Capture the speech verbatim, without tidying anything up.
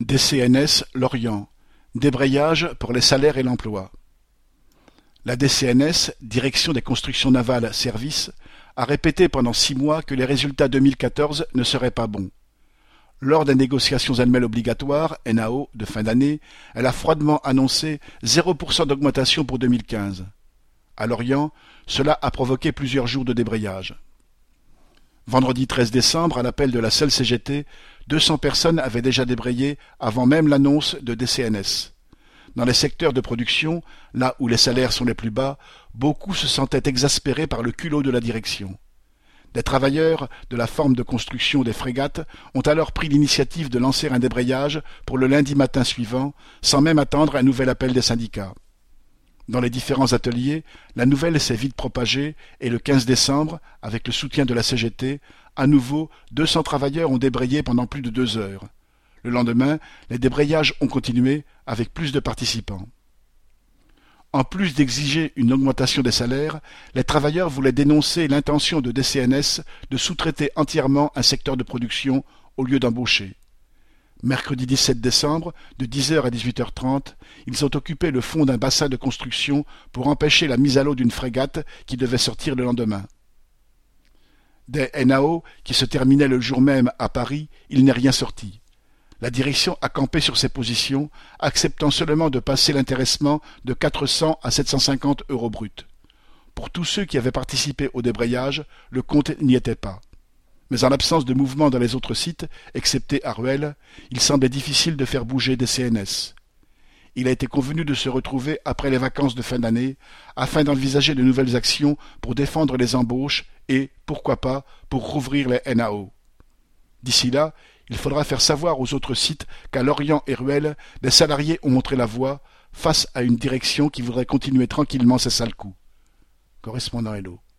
D C N S Lorient: débrayage pour les salaires et l'emploi. La D C N S, Direction des constructions navales services, a répété pendant six mois que les résultats deux mille quatorze ne seraient pas bons. Lors des négociations annuelles obligatoires, N A O, de fin d'année, elle a froidement annoncé zéro pour cent d'augmentation pour deux mille quinze. À Lorient, cela a provoqué plusieurs jours de débrayage. Vendredi treize décembre, à l'appel de la seule C G T, deux cents personnes avaient déjà débrayé avant même l'annonce de D C N S. Dans les secteurs de production, là où les salaires sont les plus bas, beaucoup se sentaient exaspérés par le culot de la direction. Des travailleurs de la forme de construction des frégates ont alors pris l'initiative de lancer un débrayage pour le lundi matin suivant, sans même attendre un nouvel appel des syndicats. Dans les différents ateliers, la nouvelle s'est vite propagée et le quinze décembre, avec le soutien de la C G T, à nouveau deux cents travailleurs ont débrayé pendant plus de deux heures. Le lendemain, les débrayages ont continué avec plus de participants. En plus d'exiger une augmentation des salaires, les travailleurs voulaient dénoncer l'intention de D C N S de sous-traiter entièrement un secteur de production au lieu d'embaucher. Mercredi dix-sept décembre, de dix heures à dix-huit heures trente, ils ont occupé le fond d'un bassin de construction pour empêcher la mise à l'eau d'une frégate qui devait sortir le lendemain. Des N A O qui se terminaient le jour même à Paris, il n'est rien sorti. La direction a campé sur ses positions, acceptant seulement de passer l'intéressement de quatre cents à sept cent cinquante euros bruts. Pour tous ceux qui avaient participé au débrayage, le compte n'y était pas. Mais en l'absence de mouvement dans les autres sites, excepté à Ruel, il semblait difficile de faire bouger des C N S. Il a été convenu de se retrouver après les vacances de fin d'année, afin d'envisager de nouvelles actions pour défendre les embauches et, pourquoi pas, pour rouvrir les N A O. D'ici là, il faudra faire savoir aux autres sites qu'à Lorient et Ruel, des salariés ont montré la voie face à une direction qui voudrait continuer tranquillement ses sales coups. Correspondant Hello.